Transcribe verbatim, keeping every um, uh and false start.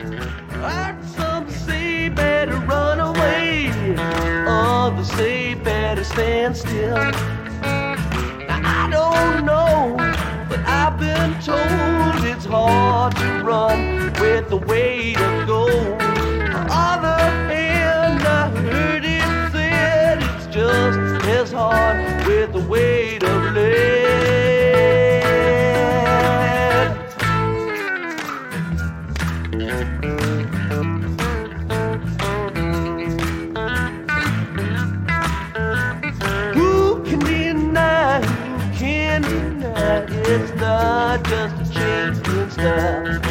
Heard some say better run away, others say better stand still. Now I don't know, but I've been told it's hard to run with the weight of gold. On the other hand, I heard it said it's just as hard with the weight of lead. Who can deny, who can deny it's not just a change in style?